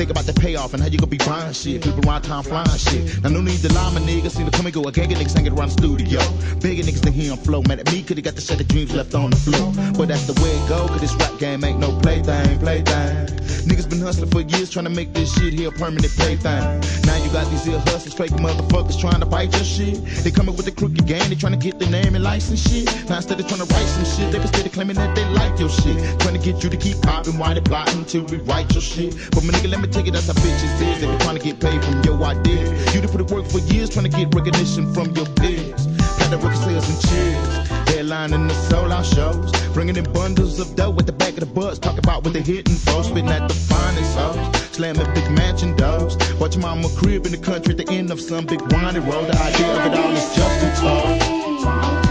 Think about the payoff and how you gonna be buying shit. People around town flying shit. Now no need to lie, my niggas. See the come and go. A gang of niggas hanging around the studio. Bigger niggas than him flow. Mad at me, cause he got the set of dreams left on the floor. But that's the way it go, cause this rap game ain't no plaything. Niggas been hustling for years trying to make this shit here a permanent plaything. Now you got these here hustlers, fake motherfuckers trying to bite your shit. They coming with the crooked game, they trying to get their name and license shit. Now instead of trying to write some shit, they been steady claiming that they like your shit. Trying to get you to keep popping while they plotting to rewrite your shit. But my nigga, let me tell you, that's how bitches is. They been trying to get paid from your ideas. You done put it work for years trying to get recognition from your peers. Got the record sales and cheers. Headlining the sold-out shows. Bringing in bundles of dough at the back of the bus. Talk about what they hitting for. Spitting at the finest hoes. Slamming big mansion doors. Watch your mama crib in the country at the end of some big winding road. The idea of it all is just a talk.